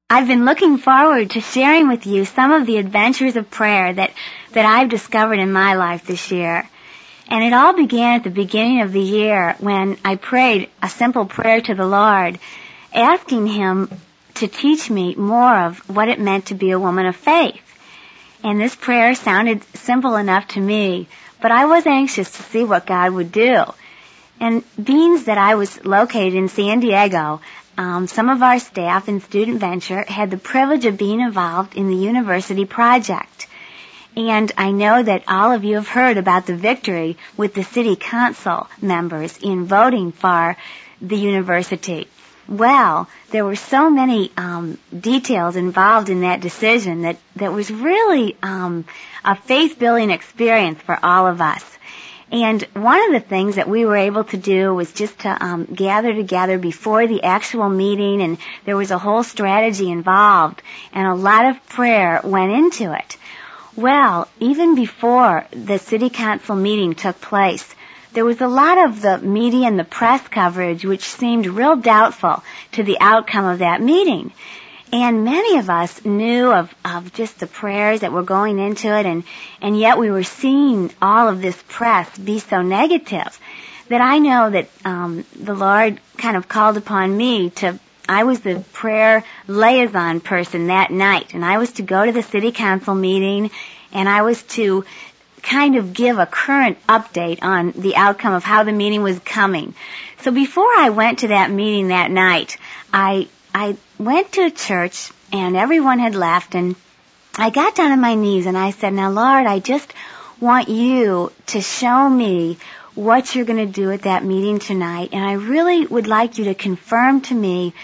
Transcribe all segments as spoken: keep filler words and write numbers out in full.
I've been looking forward to sharing with you some of the adventures of prayer that, that I've discovered in my life this year. And it all began at the beginning of the year when I prayed a simple prayer to the Lord, asking Him to teach me more of what it meant to be a woman of faith. And this prayer sounded simple enough to me, but I was anxious to see what God would do. And being that I was located in San Diego, um, some of our staff in Student Venture had the privilege of being involved in the university project. And I know that all of you have heard about the victory with the city council members in voting for the university. Well, there were so many um, details involved in that decision that, that was really um, a faith-building experience for all of us. And one of the things that we were able to do was just to um, gather together before the actual meeting, and there was a whole strategy involved, and a lot of prayer went into it. Well, even before the city council meeting took place, there was a lot of the media and the press coverage which seemed real doubtful to the outcome of that meeting. And many of us knew of, of just the prayers that were going into it, and, and yet we were seeing all of this press be so negative that I know that um, the Lord kind of called upon me to, I was the prayer liaison person that night, and I was to go to the city council meeting, and I was to kind of give a current update on the outcome of how the meeting was coming. So before I went to that meeting that night, I I went to church, and everyone had left, and I got down on my knees and I said, "Now, Lord, I just want you to show me what you're going to do at that meeting tonight, and I really would like you to confirm to me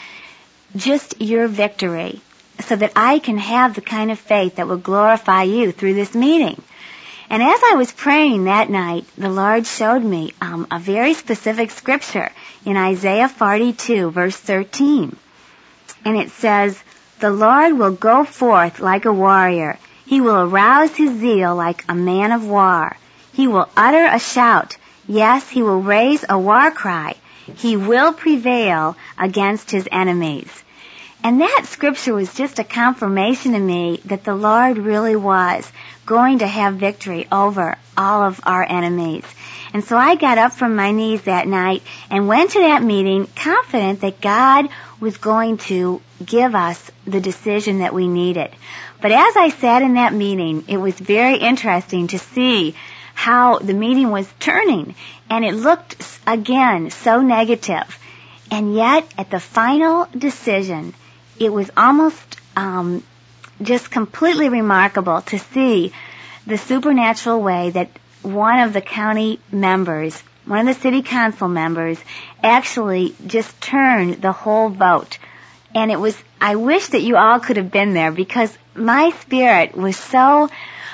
just your victory so that I can have the kind of faith that will glorify you through this meeting." And as I was praying that night, the Lord showed me um, a very specific scripture in Isaiah forty-two, verse thirteen. And it says, "The Lord will go forth like a warrior. He will arouse his zeal like a man of war. He will utter a shout. Yes, he will raise a war cry. He will prevail against his enemies." And that scripture was just a confirmation to me that the Lord really was going to have victory over all of our enemies. And so I got up from my knees that night and went to that meeting confident that God was going to give us the decision that we needed. But as I sat in that meeting, it was very interesting to see how the meeting was turning, and it looked, again, so negative. And yet, at the final decision, it was almost um, just completely remarkable to see the supernatural way that one of the county members, one of the city council members, actually just turned the whole vote. And it was, I wish that you all could have been there, because my spirit was so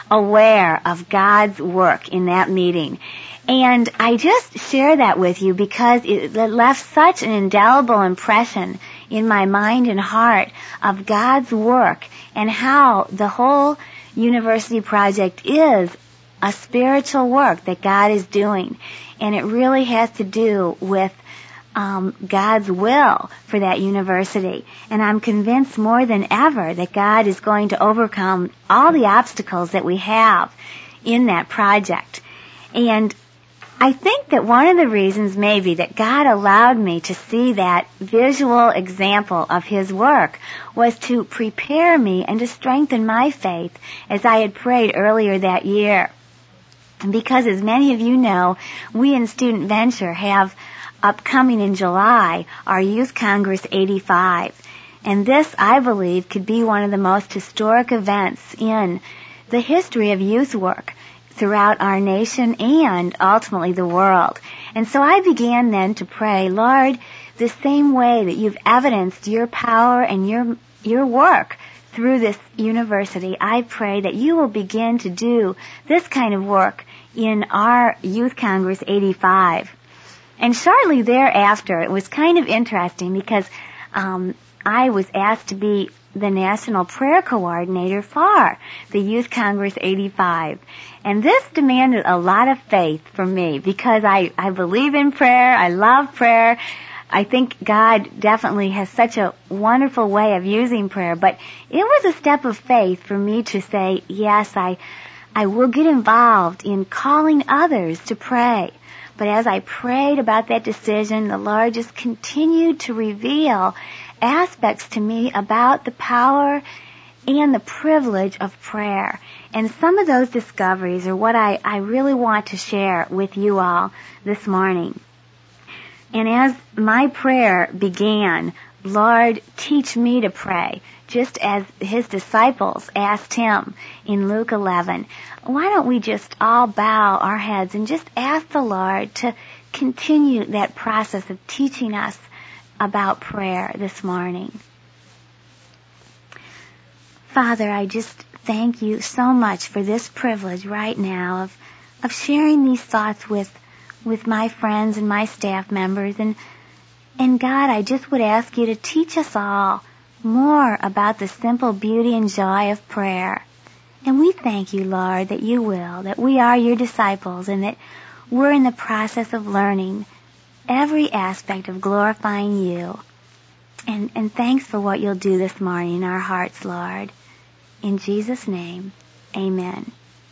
aware of God's work in that meeting. And I just share that with you because it left such an indelible impression in my mind and heart of God's work and how the whole university project is a spiritual work that God is doing. And it really has to do with um, God's will for that university. And I'm convinced more than ever that God is going to overcome all the obstacles that we have in that project. And I think that one of the reasons maybe that God allowed me to see that visual example of His work was to prepare me and to strengthen my faith as I had prayed earlier that year. Because as many of you know, we in Student Venture have upcoming in July our Youth Congress eighty-five. And this, I believe, could be one of the most historic events in the history of youth work throughout our nation and ultimately the world. And so I began then to pray, Lord, the same way that you've evidenced your power and your your work through this university, I pray that you will begin to do this kind of work in our Youth Congress eighty-five. And shortly thereafter, it was kind of interesting because um, I was asked to be the National Prayer Coordinator for the Youth Congress eighty-five. And this demanded a lot of faith from me because I, I believe in prayer, I love prayer, I think God definitely has such a wonderful way of using prayer, but it was a step of faith for me to say, yes, I, I will get involved in calling others to pray. But as I prayed about that decision, the Lord just continued to reveal aspects to me about the power and the privilege of prayer. And some of those discoveries are what I, I really want to share with you all this morning. And as my prayer began, Lord, teach me to pray, just as his disciples asked him in Luke eleven. Why don't we just all bow our heads and just ask the Lord to continue that process of teaching us about prayer this morning. Father, I just thank you so much for this privilege right now of, of sharing these thoughts with with my friends and my staff members. And, and God, I just would ask you to teach us all more about the simple beauty and joy of prayer. And we thank you, Lord, that you will, that we are your disciples, and that we're in the process of learning every aspect of glorifying you. And, and thanks for what you'll do this morning in our hearts, Lord. In Jesus' name, amen.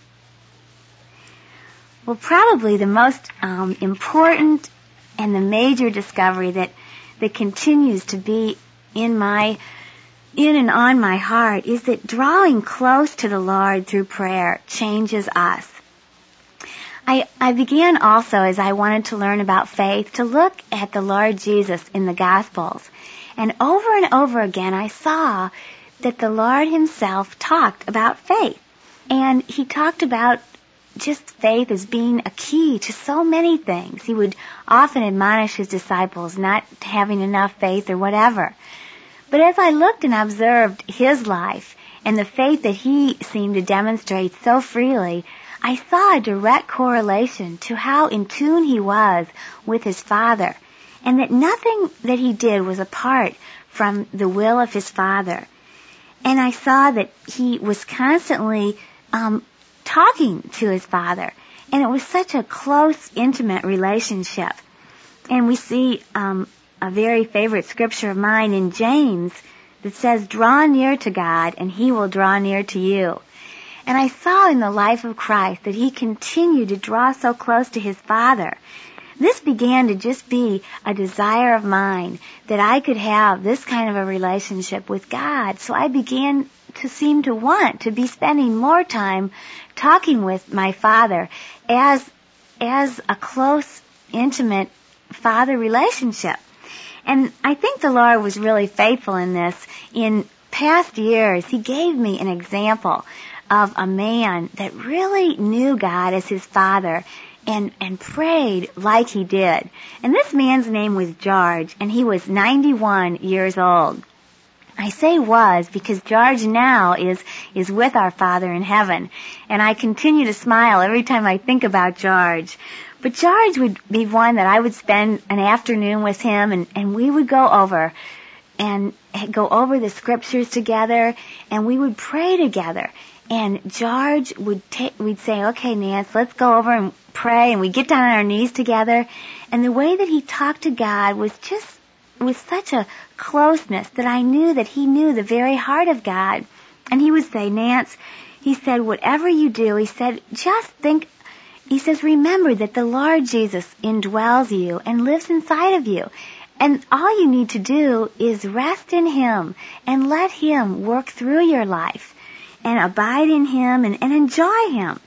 Well, probably the most um, important and the major discovery that that continues to be in my in and on my heart is that drawing close to the Lord through prayer changes us. I, I began also, as I wanted to learn about faith, to look at the Lord Jesus in the Gospels. And over and over again, I saw that the Lord himself talked about faith. And he talked about just faith as being a key to so many things. He would often admonish his disciples not having enough faith or whatever. But as I looked and observed his life and the faith that he seemed to demonstrate so freely, I saw a direct correlation to how in tune he was with his Father, and that nothing that he did was apart from the will of his Father. And I saw that he was constantly um, talking to his Father, and it was such a close, intimate relationship. And we see um, a very favorite scripture of mine in James that says, "Draw near to God, and he will draw near to you." And I saw in the life of Christ that he continued to draw so close to his Father. This began to just be a desire of mine that I could have this kind of a relationship with God. So I began to seem to want to be spending more time talking with my Father as as a close, intimate father relationship. And I think the Lord was really faithful in this. In past years, he gave me an example of a man that really knew God as his Father and and prayed like he did. And this man's name was George, and he was ninety-one years old. I say was because George now is is with our Father in heaven, and I continue to smile every time I think about George. But George would be one that I would spend an afternoon with him, and, and we would go over and go over the scriptures together, and we would pray together. And George would take, we'd say, "Okay, Nance, let's go over and pray," and we'd get down on our knees together. And the way that he talked to God was just with such a closeness that I knew that he knew the very heart of God. And he would say, "Nance," he said, "whatever you do," he said, "just think," he says, "remember that the Lord Jesus indwells you and lives inside of you. And all you need to do is rest in him and let him work through your life and abide in him and, and enjoy him."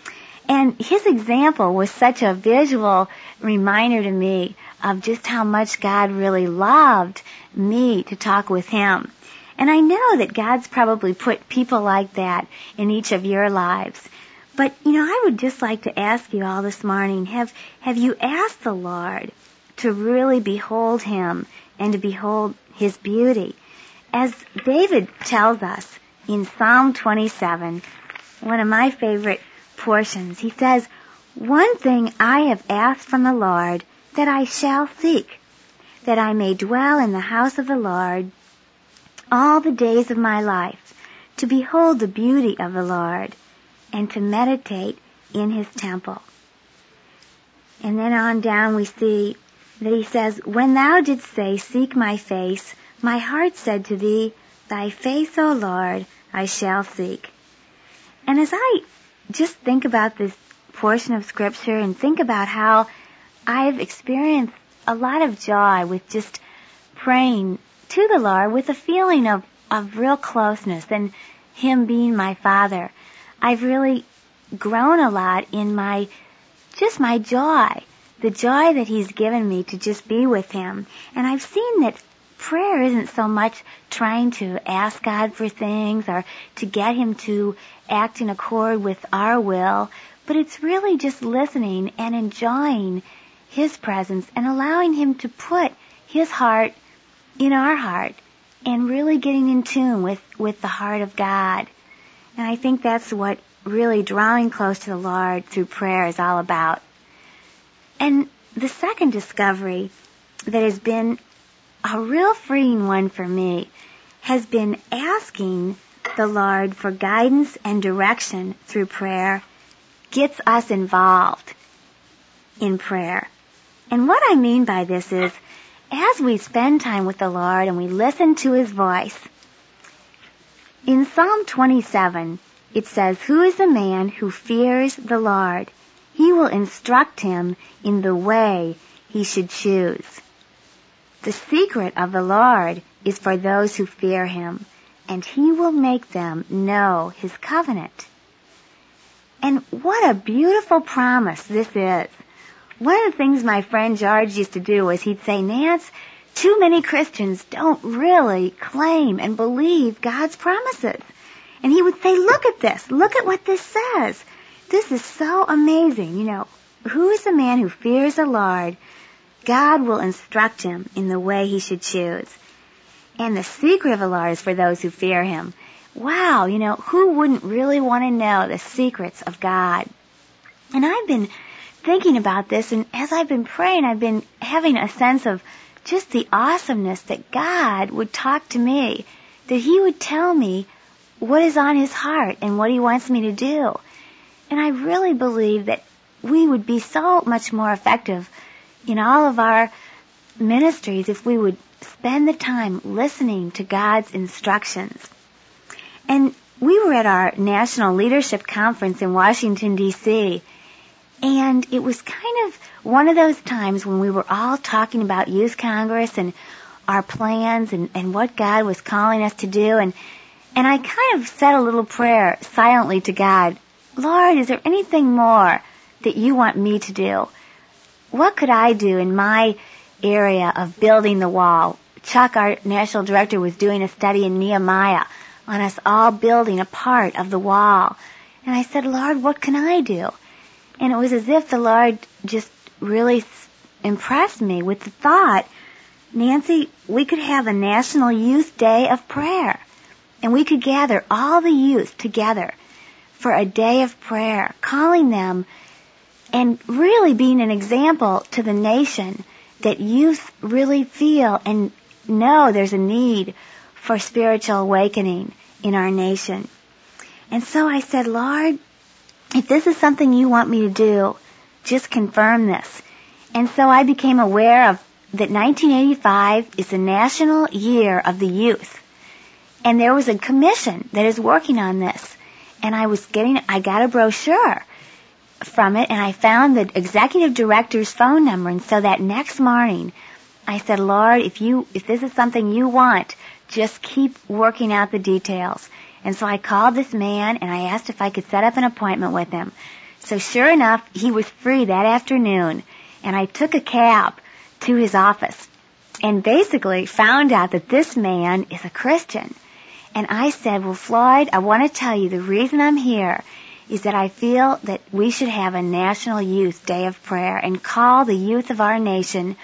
And his example was such a visual reminder to me of just how much God really loved me to talk with him. And I know that God's probably put people like that in each of your lives. But, you know, I would just like to ask you all this morning, have, have you asked the Lord to really behold him and to behold his beauty? As David tells us in Psalm twenty-seven, one of my favorite portions, he says, "One thing I have asked from the Lord that I shall seek, that I may dwell in the house of the Lord all the days of my life, to behold the beauty of the Lord and to meditate in his temple." And then on down we see that he says, "When thou didst say, seek my face, my heart said to thee, thy face, O Lord, I shall seek." And as I just think about this portion of Scripture and think about how I've experienced a lot of joy with just praying to the Lord with a feeling of, of real closeness and Him being my Father, I've really grown a lot in my, just my joy, the joy that He's given me to just be with Him. And I've seen that prayer isn't so much trying to ask God for things or to get Him to act in accord with our will, but it's really just listening and enjoying His presence and allowing Him to put His heart in our heart and really getting in tune with, with the heart of God. And I think that's what really drawing close to the Lord through prayer is all about. And the second discovery that has been a real freeing one for me has been asking the Lord for guidance and direction through prayer gets us involved in prayer. And what I mean by this is, as we spend time with the Lord and we listen to His voice, in Psalm twenty-seven, it says, "Who is the man who fears the Lord? He will instruct him in the way he should choose. The secret of the Lord is for those who fear Him, and He will make them know His covenant." And what a beautiful promise this is. One of the things my friend George used to do was he'd say, "Nance, too many Christians don't really claim and believe God's promises." And he would say, "Look at this. Look at what this says. This is so amazing. You know, who is the man who fears the Lord? God will instruct him in the way he should choose. And the secret of the Lord is for those who fear Him." Wow, you know, who wouldn't really want to know the secrets of God? And I've been thinking about this, and as I've been praying, I've been having a sense of just the awesomeness that God would talk to me, that He would tell me what is on His heart and what He wants me to do. And I really believe that we would be so much more effective in all of our ministries if we would spend the time listening to God's instructions. And we were at our National Leadership Conference in Washington, D C, and it was kind of one of those times when we were all talking about Youth Congress and our plans and, and what God was calling us to do. And, and I kind of said a little prayer silently to God, "Lord, is there anything more that You want me to do? What could I do in my area of building the wall?" Chuck, our national director, was doing a study in Nehemiah on us all building a part of the wall. And I said, "Lord, what can I do?" And it was as if the Lord just really impressed me with the thought, "Nancy, we could have a National Youth Day of Prayer, and we could gather all the youth together for a day of prayer, calling them and really being an example to the nation that youth really feel and know there's a need for spiritual awakening in our nation." And so I said, "Lord, if this is something You want me to do, just confirm this." And so I became aware of that nineteen eighty-five is the National Year of the Youth. And there was a commission that is working on this. And I was getting, I got a brochure from it, and I found the executive director's phone number. And so that next morning, I said, "Lord, if you, if this is something You want, just keep working out the details." And so I called this man, and I asked if I could set up an appointment with him. So sure enough, he was free that afternoon, and I took a cab to his office and basically found out that this man is a Christian. And I said, "Well, Floyd, I want to tell you the reason I'm here is that I feel that we should have a National Youth Day of Prayer and call the youth of our nation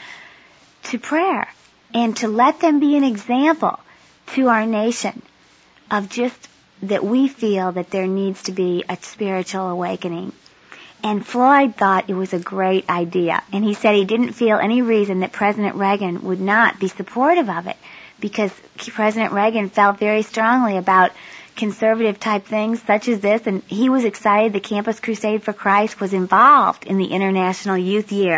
to prayer and to let them be an example to our nation of just that we feel that there needs to be a spiritual awakening." And Floyd thought it was a great idea. And he said he didn't feel any reason that President Reagan would not be supportive of it, because President Reagan felt very strongly about conservative type things such as this, and he was excited the Campus Crusade for Christ was involved in the International Youth Year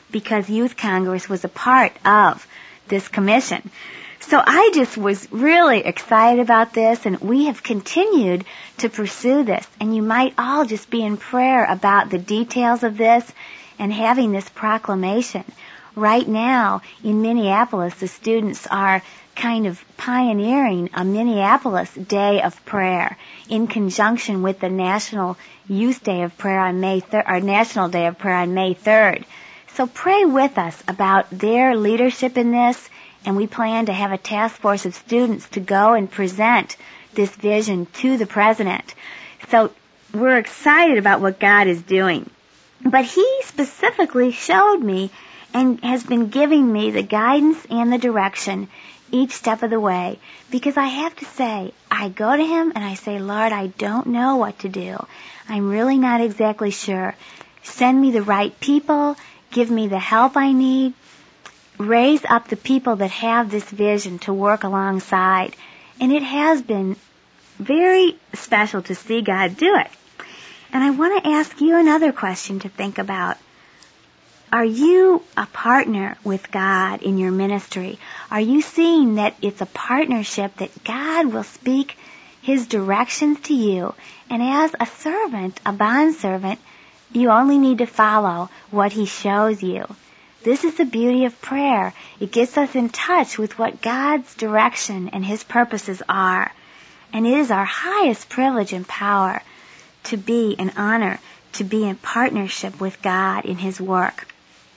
because Youth Congress was a part of this commission. So I just was really excited about this, and we have continued to pursue this. And you might all just be in prayer about the details of this and having this proclamation. Right now in Minneapolis, the students are kind of pioneering a Minneapolis Day of Prayer in conjunction with the National Youth Day of Prayer on May third, or National Day of Prayer on May third. So pray with us about their leadership in this, and we plan to have a task force of students to go and present this vision to the president. So we're excited about what God is doing. But he specifically showed me and has been giving me the guidance and the direction each step of the way. Because I have to say, I go to him and I say, Lord, I don't know what to do. I'm really not exactly sure. Send me the right people. Give me the help I need. Raise up the people that have this vision to work alongside. And it has been very special to see God do it. And I want to ask you another question to think about. Are you a partner with God in your ministry? Are you seeing that it's a partnership, that God will speak his directions to you, and as a servant, a bondservant, you only need to follow what he shows you? This is the beauty of prayer. It gets us in touch with what God's direction and his purposes are. And it is our highest privilege and power to be an honor, to be in partnership with God in his work.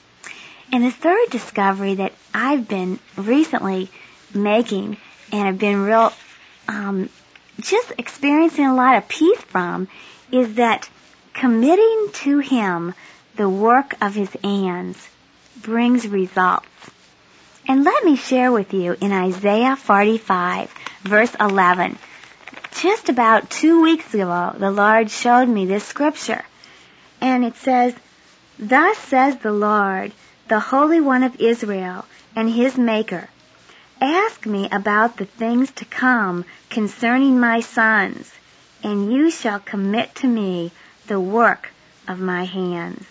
And the third discovery that I've been recently making, and I've been real, um, just experiencing a lot of peace from, is that committing to him the work of his hands brings results. And let me share with you in Isaiah forty-five, verse eleven. Just about two weeks ago, the Lord showed me this scripture. And it says, Thus says the Lord, the Holy One of Israel, and his Maker, Ask me about the things to come concerning my sons, and you shall commit to me the work of my hands.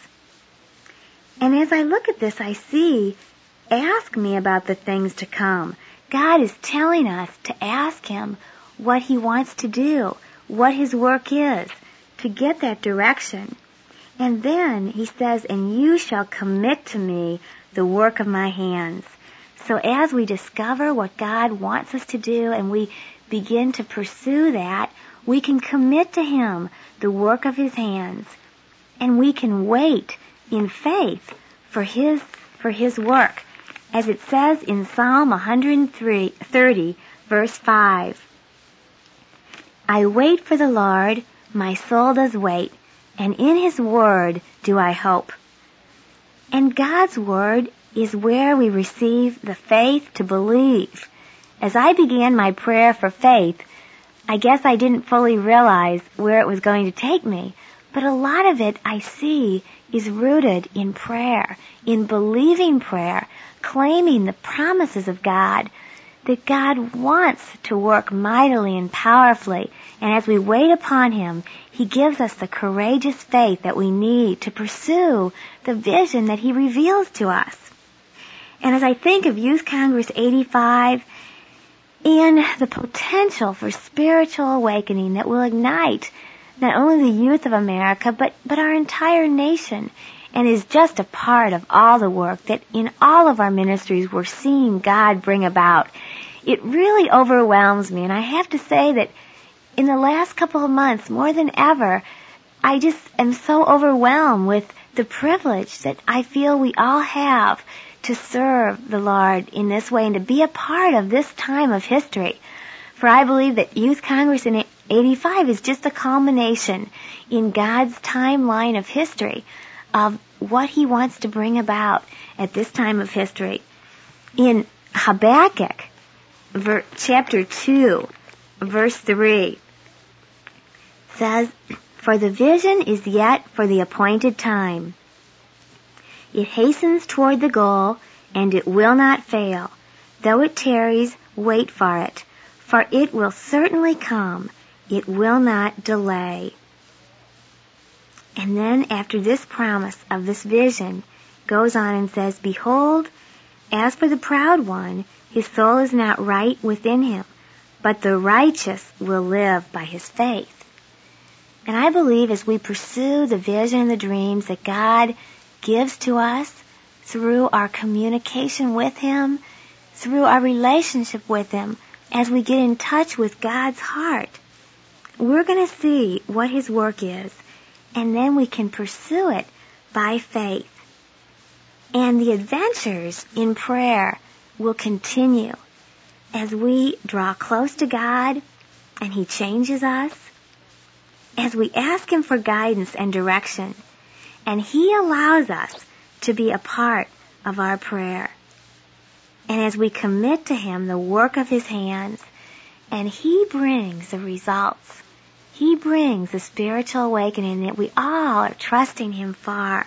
And as I look at this, I see, ask me about the things to come. God is telling us to ask him what he wants to do, what his work is, to get that direction. And then he says, and you shall commit to me the work of my hands. So as we discover what God wants us to do and we begin to pursue that, we can commit to him the work of his hands. And we can wait in faith for his, for his work. As it says in Psalm one thirty, verse five, I wait for the Lord, my soul does wait, and in his word do I hope. And God's word is where we receive the faith to believe. As I began my prayer for faith, I guess I didn't fully realize where it was going to take me, but a lot of it I see is rooted in prayer, in believing prayer, claiming the promises of God, that God wants to work mightily and powerfully. And as we wait upon him, he gives us the courageous faith that we need to pursue the vision that he reveals to us. And as I think of Youth Congress eighty-five and the potential for spiritual awakening that will ignite not only the youth of America, but, but our entire nation, and is just a part of all the work that in all of our ministries we're seeing God bring about, it really overwhelms me. And I have to say that in the last couple of months, more than ever, I just am so overwhelmed with the privilege that I feel we all have to serve the Lord in this way and to be a part of this time of history. For I believe that Youth Congress in eighty-five is just a culmination in God's timeline of history of what he wants to bring about at this time of history. In Habakkuk, ver- chapter two, verse three, says, For the vision is yet for the appointed time. It hastens toward the goal, and it will not fail. Though it tarries, wait for it, for it will certainly come. It will not delay. And then after this promise of this vision, goes on and says, "Behold, as for the proud one, his soul is not right within him, but the righteous will live by his faith." And I believe as we pursue the vision and the dreams that God gives to us through our communication with Him, through our relationship with Him, as we get in touch with God's heart, we're going to see what His work is, and then we can pursue it by faith. And the adventures in prayer will continue as we draw close to God and He changes us, as we ask Him for guidance and direction, and He allows us to be a part of our prayer. And as we commit to Him the work of His hands, and He brings the results, He brings the spiritual awakening that we all are trusting Him for.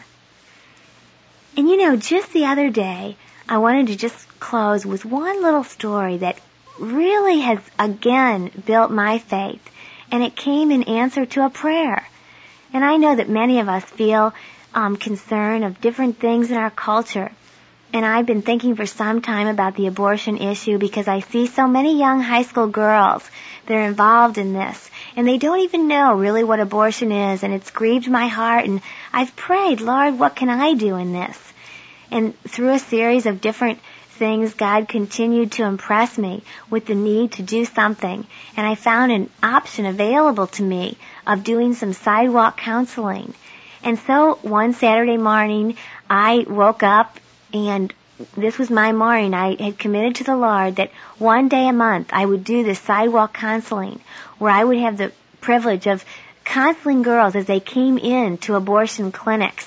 And you know, just the other day, I wanted to just close with one little story that really has again built my faith. And it came in answer to a prayer. And I know that many of us feel um, concern of different things in our culture. And I've been thinking for some time about the abortion issue because I see so many young high school girls that are involved in this. And they don't even know really what abortion is. And it's grieved my heart. And I've prayed, Lord, what can I do in this? And through a series of different things, God continued to impress me with the need to do something. And I found an option available to me of doing some sidewalk counseling. And so one Saturday morning, I woke up, and this was my morning. I had committed to the Lord that one day a month I would do this sidewalk counseling, where I would have the privilege of counseling girls as they came in to abortion clinics,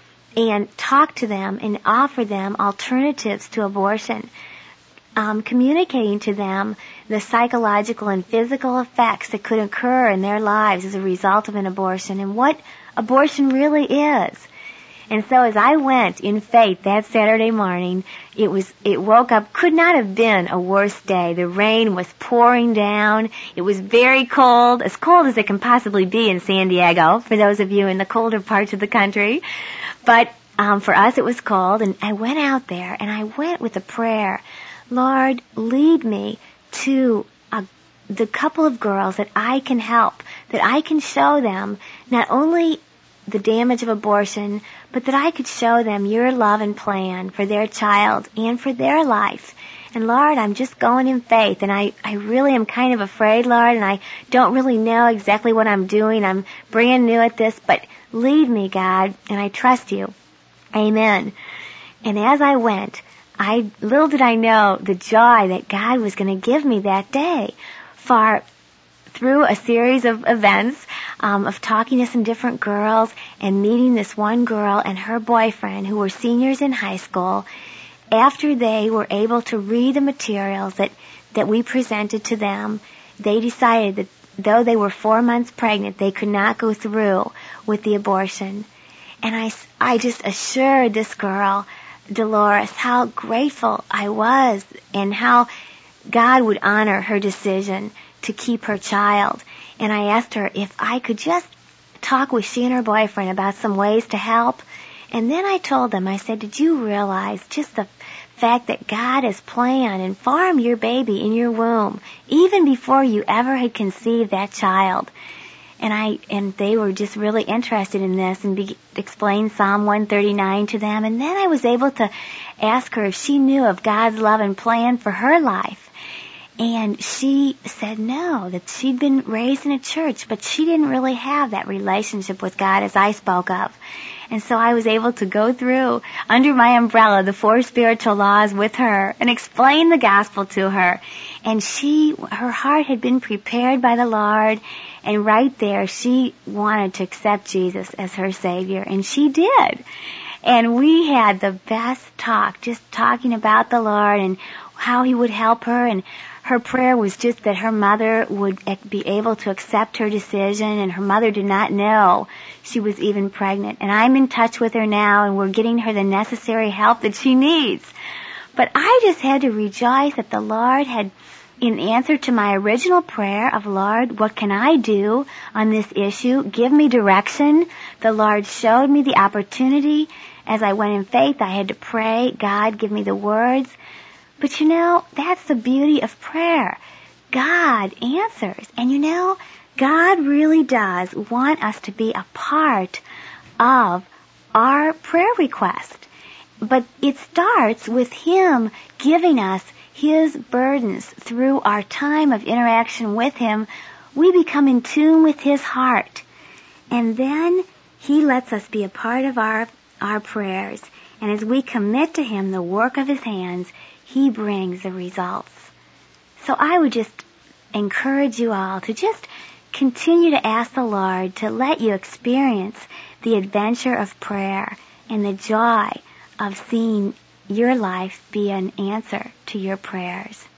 and talk to them and offer them alternatives to abortion, um, communicating to them the psychological and physical effects that could occur in their lives as a result of an abortion and what abortion really is. And so as I went in faith that Saturday morning, it was, it woke up, could not have been a worse day. The rain was pouring down. It was very cold, as cold as it can possibly be in San Diego, for those of you in the colder parts of the country. But um, for us it was cold, and I went out there, and I went with a prayer. Lord, lead me to a, the couple of girls that I can help, that I can show them not only the damage of abortion, but that I could show them your love and plan for their child and for their life. And Lord, I'm just going in faith, and I, I really am kind of afraid, Lord, and I don't really know exactly what I'm doing. I'm brand new at this, but lead me, God, and I trust you. Amen. And as I went, I little did I know the joy that God was going to give me that day. For through a series of events, um, of talking to some different girls and meeting this one girl and her boyfriend who were seniors in high school, after they were able to read the materials that, that we presented to them, they decided that though they were four months pregnant, they could not go through with the abortion. And I, I just assured this girl, Dolores, how grateful I was and how God would honor her decision to keep her child. And I asked her if I could just talk with she and her boyfriend about some ways to help. And then I told them, I said, did you realize just the fact that God has planned and formed your baby in your womb even before you ever had conceived that child? And I and they were just really interested in this and be, explained Psalm one thirty-nine to them. And then I was able to ask her if she knew of God's love and plan for her life. And she said no, that she'd been raised in a church, but she didn't really have that relationship with God as I spoke of. And so I was able to go through, under my umbrella, the four spiritual laws with her and explain the gospel to her. And she, her heart had been prepared by the Lord, and right there she wanted to accept Jesus as her Savior, and she did. And we had the best talk, just talking about the Lord and how He would help her. And her prayer was just that her mother would be able to accept her decision, and her mother did not know she was even pregnant. And I'm in touch with her now, and we're getting her the necessary help that she needs. But I just had to rejoice that the Lord had, in answer to my original prayer of, Lord, what can I do on this issue? Give me direction. The Lord showed me the opportunity as I went in faith, I had to pray, God, give me the words. But you know, that's the beauty of prayer. God answers. And you know, God really does want us to be a part of our prayer request. But it starts with Him giving us His burdens. Through our time of interaction with Him, we become in tune with His heart. And then He lets us be a part of our, our prayers. And as we commit to Him the work of His hands, He brings the results. So I would just encourage you all to just continue to ask the Lord to let you experience the adventure of prayer and the joy of seeing your life be an answer to your prayers.